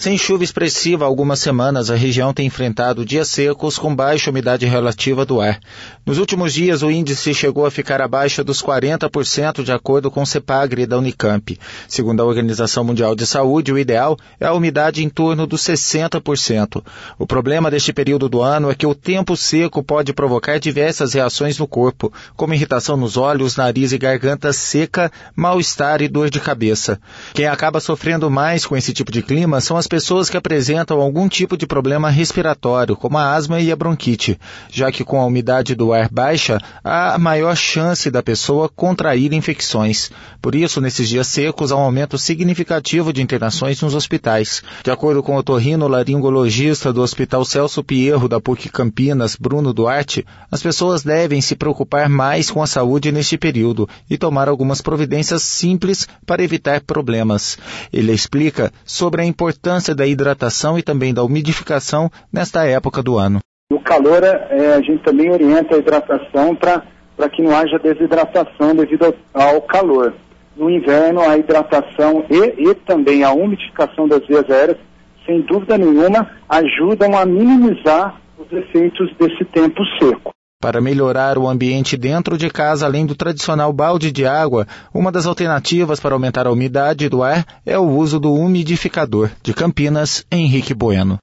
Sem chuva expressiva há algumas semanas, a região tem enfrentado dias secos com baixa umidade relativa do ar. Nos últimos dias, o índice chegou a ficar abaixo dos 40%, de acordo com o CEPAGRE da Unicamp. Segundo a Organização Mundial de Saúde, o ideal é a umidade em torno dos 60%. O problema deste período do ano é que o tempo seco pode provocar diversas reações no corpo, como irritação nos olhos, nariz e garganta seca, mal-estar e dor de cabeça. Quem acaba sofrendo mais com esse tipo de clima são as pessoas que apresentam algum tipo de problema respiratório, como a asma e a bronquite, já que com a umidade do ar baixa, há maior chance da pessoa contrair infecções. Por isso, nesses dias secos, há um aumento significativo de internações nos hospitais. De acordo com o otorrinolaringologista do Hospital Celso Pierro da PUC Campinas, Bruno Duarte, as pessoas devem se preocupar mais com a saúde neste período e tomar algumas providências simples para evitar problemas. Ele explica sobre a importância da hidratação e também da umidificação nesta época do ano. No calor, a gente também orienta a hidratação para que não haja desidratação devido ao calor. No inverno, a hidratação e também a umidificação das vias aéreas, sem dúvida nenhuma, ajudam a minimizar os efeitos desse tempo seco. Para melhorar o ambiente dentro de casa, além do tradicional balde de água, uma das alternativas para aumentar a umidade do ar é o uso do umidificador. De Campinas, Henrique Bueno.